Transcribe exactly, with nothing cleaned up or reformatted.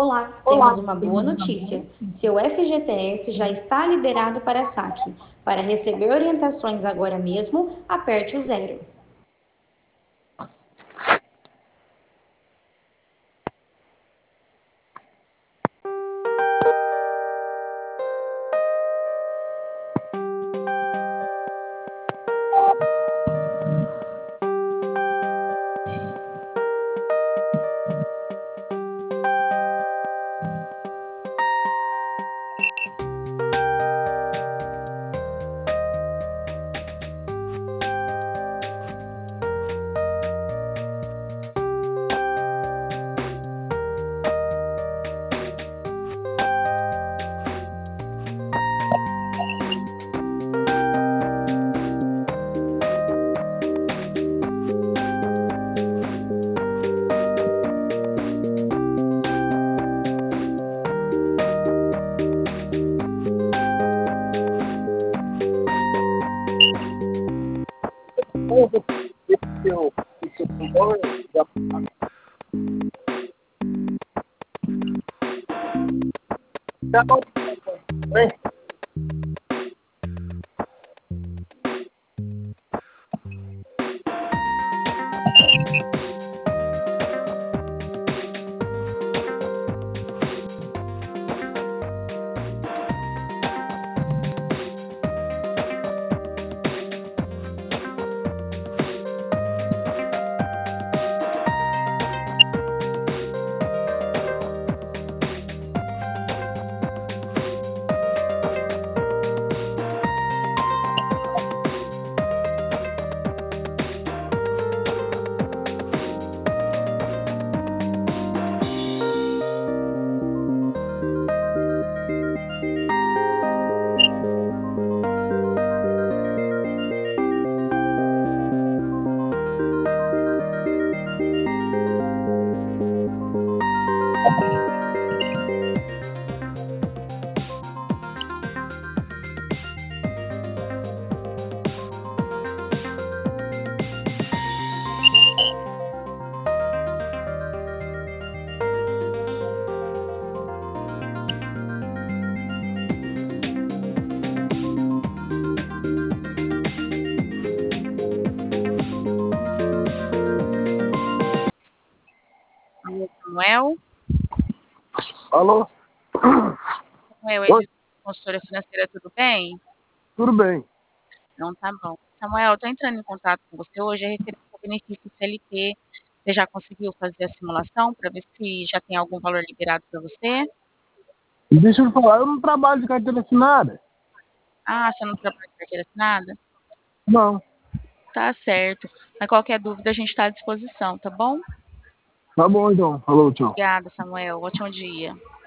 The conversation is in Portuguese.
Olá, temos uma boa notícia. Seu F G T S já está liberado para saque. Para receber orientações agora mesmo, aperte o zero. Samuel? Alô? Samuel, é de consultora financeira, tudo bem? Tudo bem. Não, tá bom. Samuel, eu tô entrando em contato com você hoje a respeito do benefício C L T. Você já conseguiu fazer a simulação para ver se já tem algum valor liberado para você? Deixa eu falar, eu não trabalho de carteira assinada. Ah, você não trabalha de carteira assinada? Não. Tá certo. Mas qualquer dúvida a gente está à disposição, tá bom? Tá bom então. Falou, tchau. Obrigada, Samuel. Ótimo dia.